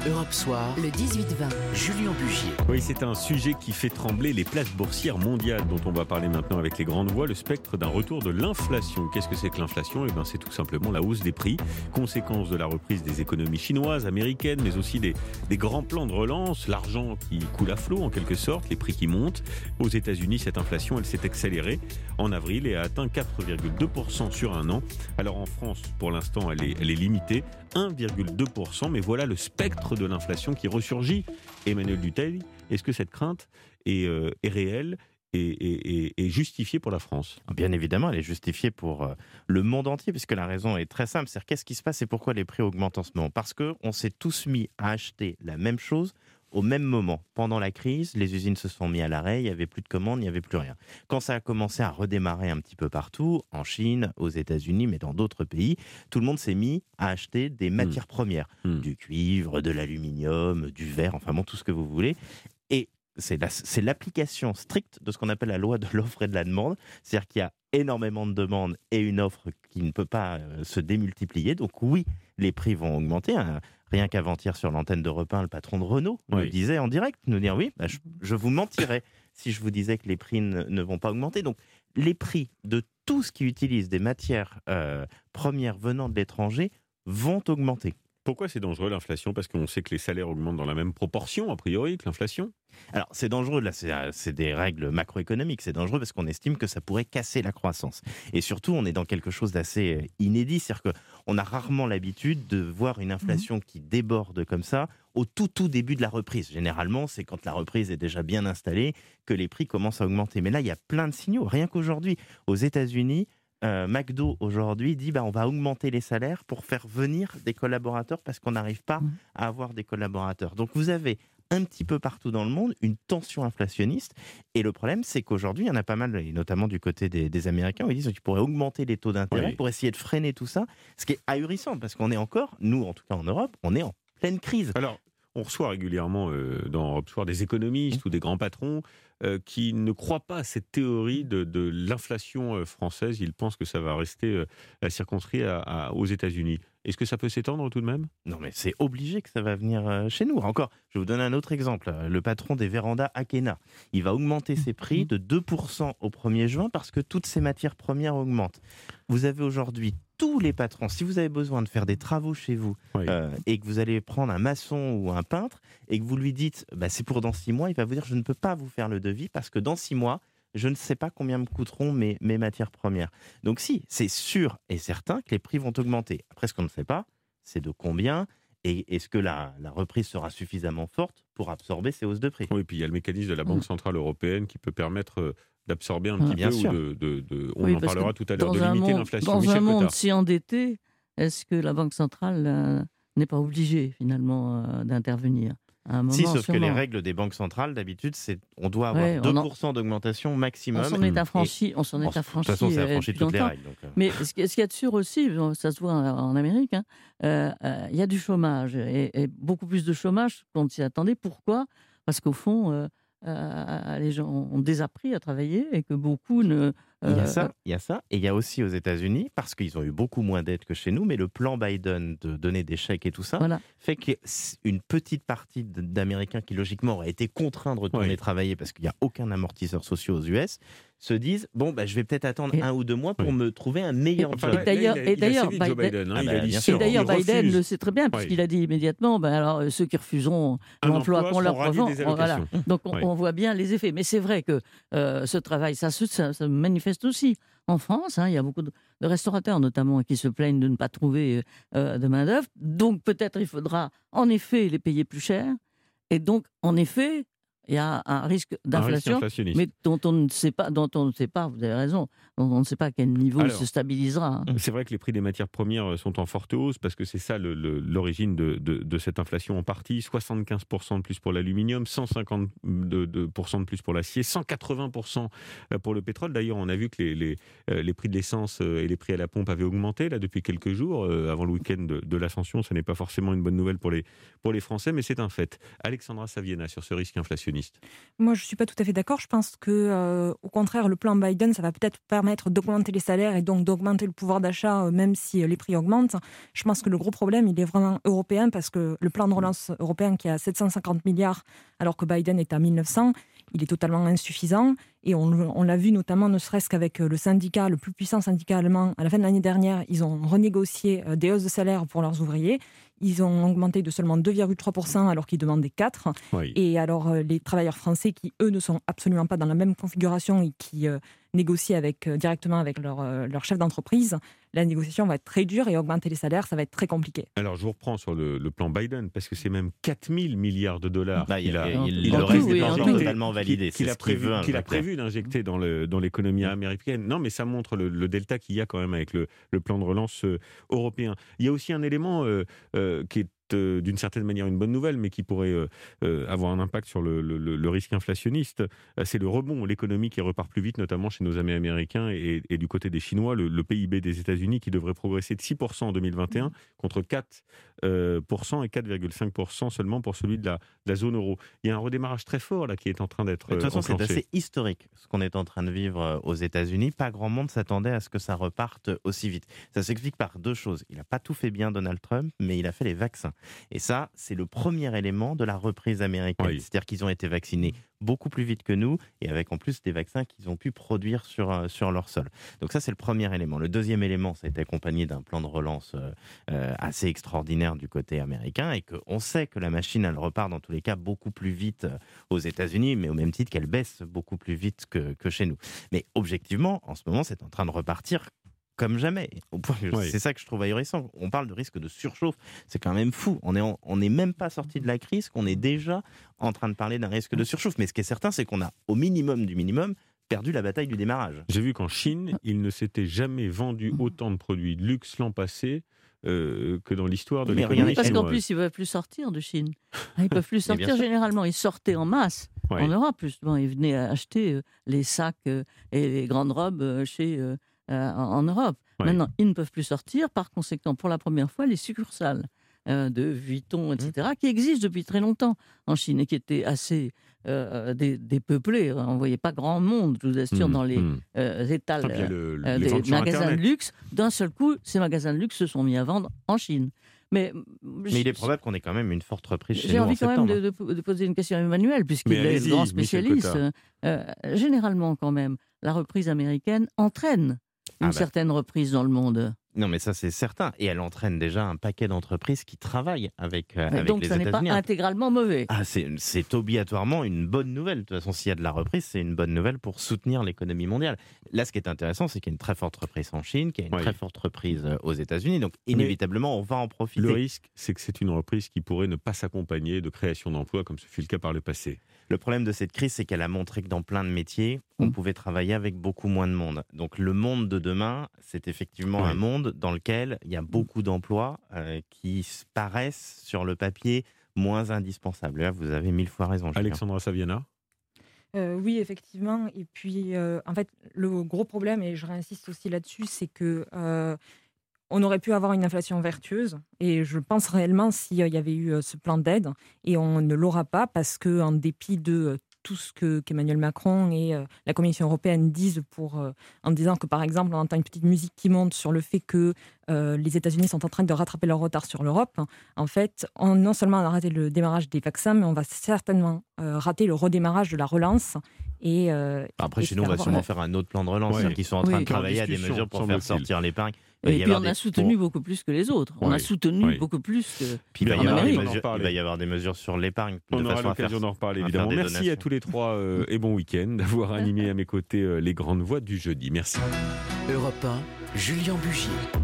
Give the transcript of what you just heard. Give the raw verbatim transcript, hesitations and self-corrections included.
Europe Soir, le dix-huit vingt, Julien Bugier. Oui, c'est un sujet qui fait trembler les places boursières mondiales dont on va parler maintenant avec les grandes voix, le spectre d'un retour de l'inflation. Qu'est-ce que c'est que l'inflation ? Eh bien, c'est tout simplement la hausse des prix, conséquence de la reprise des économies chinoises, américaines, mais aussi des, des grands plans de relance, l'argent qui coule à flot en quelque sorte, les prix qui montent. Aux États-Unis, cette inflation, elle s'est accélérée en avril et a atteint quatre virgule deux pour cent sur un an. Alors en France, pour l'instant, elle est, elle est limitée, un virgule deux pour cent, mais voilà le spectre de l'inflation qui ressurgit. Emmanuel Dutheil, est-ce que cette crainte est, euh, est réelle et, et, et, et justifiée pour la France ? Bien évidemment, elle est justifiée pour euh, le monde entier, puisque la raison est très simple. C'est qu'est-ce qui se passe et pourquoi les prix augmentent en ce moment ? Parce qu'on s'est tous mis à acheter la même chose au même moment. Pendant la crise, les usines se sont mises à l'arrêt, il n'y avait plus de commandes, il n'y avait plus rien. Quand ça a commencé à redémarrer un petit peu partout, en Chine, aux États-Unis, mais dans d'autres pays, tout le monde s'est mis à acheter des matières mmh. premières. Mmh. Du cuivre, de l'aluminium, du verre, enfin bon, tout ce que vous voulez. Et c'est, la, c'est l'application stricte de ce qu'on appelle la loi de l'offre et de la demande. C'est-à-dire qu'il y a énormément de demandes et une offre qui ne peut pas euh, se démultiplier. Donc oui, les prix vont augmenter. Hein. Rien qu'avant-hier sur l'antenne d'Europe un, le patron de Renault oui. nous disait en direct, nous dire oui, bah, je, je vous mentirais si je vous disais que les prix ne, ne vont pas augmenter. Donc les prix de tout ce qui utilise des matières euh, premières venant de l'étranger vont augmenter. Pourquoi c'est dangereux l'inflation ? Parce qu'on sait que les salaires augmentent dans la même proportion, a priori, que l'inflation. Alors c'est dangereux, là c'est, c'est des règles macroéconomiques, c'est dangereux parce qu'on estime que ça pourrait casser la croissance. Et surtout on est dans quelque chose d'assez inédit, c'est-à-dire qu'on a rarement l'habitude de voir une inflation mmh. qui déborde comme ça au tout tout début de la reprise. Généralement c'est quand la reprise est déjà bien installée que les prix commencent à augmenter. Mais là il y a plein de signaux, rien qu'aujourd'hui aux États-Unis, Euh, McDo aujourd'hui dit bah, on va augmenter les salaires pour faire venir des collaborateurs parce qu'on n'arrive pas mmh. à avoir des collaborateurs. Donc vous avez un petit peu partout dans le monde une tension inflationniste et le problème c'est qu'aujourd'hui il y en a pas mal, et notamment du côté des, des Américains où ils disent qu'ils pourraient augmenter les taux d'intérêt oui. pour essayer de freiner tout ça, ce qui est ahurissant parce qu'on est encore, nous en tout cas en Europe, on est en pleine crise. Alors on reçoit régulièrement euh, dans Europe Soir des économistes mmh. ou des grands patrons euh, qui ne croient pas à cette théorie de, de l'inflation euh, française. Ils pensent que ça va rester euh, circonscrit à, à, aux États-Unis. Est-ce que ça peut s'étendre tout de même ? Non, mais c'est obligé que ça va venir euh, chez nous. Encore, je vais vous donner un autre exemple. Le patron des vérandas Akena, il va augmenter ses prix de deux pour cent au premier juin parce que toutes ces matières premières augmentent. Vous avez aujourd'hui tous les patrons, si vous avez besoin de faire des travaux chez vous oui. euh, et que vous allez prendre un maçon ou un peintre et que vous lui dites bah, c'est pour dans six mois, il va vous dire je ne peux pas vous faire le devis parce que dans six mois, je ne sais pas combien me coûteront mes, mes matières premières. Donc si, c'est sûr et certain que les prix vont augmenter. Après, ce qu'on ne sait pas, c'est de combien et est-ce que la, la reprise sera suffisamment forte pour absorber ces hausses de prix. Oui, et puis il y a le mécanisme de la Banque Centrale Européenne qui peut permettre d'absorber un petit bien peu, sûr. ou de, de, de, on oui, en parlera tout à l'heure, de limiter monde, l'inflation. Dans Michel un monde Cottard. si endetté, est-ce que la Banque Centrale euh, n'est pas obligée finalement euh, d'intervenir ? À un moment, si, sauf sûrement. que les règles des banques centrales, d'habitude, c'est on doit avoir ouais, deux pour cent en... d'augmentation maximum. On s'en est affranchi. On s'en est affranchi. De toute façon, c'est affranchi de toutes les règles. Donc, euh... Mais ce qu'il y a de sûr aussi, ça se voit en Amérique, il hein, euh, euh, y a du chômage et, et beaucoup plus de chômage qu'on s'y attendait. Pourquoi ? Parce qu'au fond, euh, euh, les gens ont désappris à travailler et que beaucoup ne... Il y a ça, il y a ça, et il y a aussi aux États-Unis, parce qu'ils ont eu beaucoup moins d'aides que chez nous, mais le plan Biden de donner des chèques et tout ça, voilà. fait qu'une petite partie d'Américains qui logiquement auraient été contraints de retourner oui. travailler parce qu'il n'y a aucun amortisseur social aux U S, se disent bon bah je vais peut-être attendre et... un ou deux mois pour oui. me trouver un meilleur et, job. Et d'ailleurs, et d'ailleurs, Biden, Biden, hein, ah bah, dit, et d'ailleurs Biden le sait très bien puisqu'il oui. a dit immédiatement ben alors ceux qui refuseront un l'emploi qu'on leur prend, voilà. Donc on, oui. on voit bien les effets. Mais c'est vrai que euh, ce travail, ça se ça, ça manifeste aussi. En France, hein, il y a beaucoup de, de restaurateurs notamment qui se plaignent de ne pas trouver euh, de main-d'œuvre. Donc peut-être il faudra en effet les payer plus cher. Et donc en effet, il y a un risque d'inflation, un risque mais dont on ne sait pas, dont on ne sait pas, vous avez raison, dont on ne sait pas à quel niveau Alors, il se stabilisera. Hein. C'est vrai que les prix des matières premières sont en forte hausse parce que c'est ça le, le, l'origine de, de, de cette inflation en partie. soixante-quinze pour cent de plus pour l'aluminium, cent cinquante pour cent de plus pour l'acier, cent quatre-vingts pour cent pour le pétrole. D'ailleurs, on a vu que les, les, les prix de l'essence et les prix à la pompe avaient augmenté là, depuis quelques jours. Avant le week-end de, de l'Ascension, ce n'est pas forcément une bonne nouvelle pour les, pour les Français, mais c'est un fait. Alexandra Saviena sur ce risque inflationniste. inflationniste. Moi, je ne suis pas tout à fait d'accord. Je pense que, euh, au contraire, le plan Biden, ça va peut-être permettre d'augmenter les salaires et donc d'augmenter le pouvoir d'achat, euh, même si euh, les prix augmentent. Je pense que le gros problème, il est vraiment européen, parce que le plan de relance européen qui est à sept cent cinquante milliards, alors que Biden est à mille neuf cents, il est totalement insuffisant. Et on, on l'a vu notamment, ne serait-ce qu'avec le syndicat, le plus puissant syndicat allemand, à la fin de l'année dernière, ils ont renégocié euh, des hausses de salaire pour leurs ouvriers. Ils ont augmenté de seulement deux virgule trois pour cent alors qu'ils demandaient quatre. Oui. Et alors, euh, les travailleurs français qui, eux, ne sont absolument pas dans la même configuration et qui euh, négocient avec, euh, directement avec leur, euh, leur chef d'entreprise, la négociation va être très dure et augmenter les salaires, ça va être très compliqué. Alors, je vous reprends sur le, le plan Biden, parce que c'est même quatre mille milliards de dollars bah, qu'il a, a, il, il, le reste des plans totalement validé. Qu'il a prévu, qu'il qu'il a prévu d'injecter dans, le, dans l'économie américaine. Non, mais ça montre le, le delta qu'il y a quand même avec le, le plan de relance euh, européen. Il y a aussi un élément euh, euh, qui est euh, d'une certaine manière une bonne nouvelle, mais qui pourrait euh, euh, avoir un impact sur le, le, le risque inflationniste. Euh, c'est le rebond, l'économie qui repart plus vite, notamment chez nos amis américains et, et du côté des Chinois, le, le P I B des États-Unis qui devrait progresser de six pour cent en deux mille vingt et un contre quatre pour cent et quatre virgule cinq pour cent seulement pour celui de la, de la zone euro. Il y a un redémarrage très fort là qui est en train d'être De toute façon, enclenché. C'est assez historique ce qu'on est en train de vivre aux États-Unis. Pas grand monde s'attendait à ce que ça reparte aussi vite. Ça s'explique par deux choses. Il n'a pas tout fait bien, Donald Trump, mais il a fait les vaccins. Et ça, c'est le premier élément de la reprise américaine. Oui. C'est-à-dire qu'ils ont été vaccinés beaucoup plus vite que nous et avec en plus des vaccins qu'ils ont pu produire sur, sur leur sol. Donc ça, c'est le premier élément. Le deuxième élément, ça a été accompagné d'un plan de relance euh, assez extraordinaire du côté américain et qu'on sait que la machine, elle repart dans tous les cas beaucoup plus vite aux États-Unis, mais au même titre qu'elle baisse beaucoup plus vite que, que chez nous. Mais objectivement, en ce moment, c'est en train de repartir comme jamais. Oui. C'est ça que je trouve ahurissant. On parle de risque de surchauffe. C'est quand même fou. On n'est on est même pas sorti de la crise qu'on est déjà en train de parler d'un risque de surchauffe. Mais ce qui est certain, c'est qu'on a au minimum du minimum perdu la bataille du démarrage. J'ai vu qu'en Chine, il ne s'était jamais vendu autant de produits de luxe l'an passé Euh, que dans l'histoire de mais l'économie Parce chinoise. qu'en plus, ils ne peuvent plus sortir de Chine. Ils ne peuvent plus sortir généralement. Ils sortaient en masse ouais. en Europe, justement. Ils venaient acheter euh, les sacs euh, et les grandes robes euh, chez, euh, euh, en Europe. Ouais. Maintenant, ils ne peuvent plus sortir. Par conséquent, pour la première fois, les succursales euh, de Vuitton, et cetera, mmh. qui existent depuis très longtemps en Chine et qui étaient assez euh, dépeuplées. On ne voyait pas grand monde, je vous assure, mmh. dans les mmh. euh, étals euh, le, le, des magasins Internet. de luxe. D'un seul coup, ces magasins de luxe se sont mis à vendre en Chine. Mais, mais il est probable qu'on ait quand même une forte reprise chez nous en septembre. J'ai envie quand même de, de, de poser une question à Emmanuel, puisqu'il est le grand spécialiste. Euh, généralement, quand même, la reprise américaine entraîne une ah bah. certaine reprise dans le monde. Non, mais ça, c'est certain. Et elle entraîne déjà un paquet d'entreprises qui travaillent avec, euh, avec les États-Unis. Donc, ça n'est pas intégralement mauvais. Ah, c'est, c'est obligatoirement une bonne nouvelle. De toute façon, s'il y a de la reprise, c'est une bonne nouvelle pour soutenir l'économie mondiale. Là, ce qui est intéressant, c'est qu'il y a une très forte reprise en Chine, qu'il y a une oui. très forte reprise aux États-Unis. Donc, inévitablement, mais on va en profiter. Le risque, c'est que c'est une reprise qui pourrait ne pas s'accompagner de création d'emplois, comme ce fut le cas par le passé. Le problème de cette crise, c'est qu'elle a montré que dans plein de métiers, on mmh. pouvait travailler avec beaucoup moins de monde. Donc, le monde de demain, c'est effectivement oui. un monde dans lequel il y a beaucoup d'emplois euh, qui paraissent sur le papier moins indispensables. Là, vous avez mille fois raison. Alexandra Saviana. Euh, oui, effectivement. Et puis, euh, en fait, le gros problème, et je réinsiste aussi là-dessus, c'est que euh, on aurait pu avoir une inflation vertueuse. Et je pense réellement s'il y avait eu ce plan d'aide, et on ne l'aura pas parce qu'en dépit de tout ce que, qu'Emmanuel Macron et euh, la Commission européenne disent pour, euh, en disant que, par exemple, on entend une petite musique qui monte sur le fait que euh, les États-Unis sont en train de rattraper leur retard sur l'Europe. En fait, on, non seulement on a raté le démarrage des vaccins, mais on va certainement euh, rater le redémarrage de la relance. Et, euh, Après, et chez nous, on va sûrement faire un autre plan de relance. Ouais. C'est-à-dire qu'ils sont en train oui. de travailler à des mesures pour faire sortir l'épargne. Et puis on a soutenu pour... beaucoup plus que les autres. On oui. a soutenu oui. beaucoup plus que puis il va, y avoir des mesures, il va y avoir des mesures sur l'épargne. On de aura façon l'occasion à faire, d'en reparler, évidemment. Merci donations. À tous les trois euh, et bon week-end d'avoir animé à mes côtés euh, les grandes voix du jeudi. Merci. Europe un, Julien Bugier.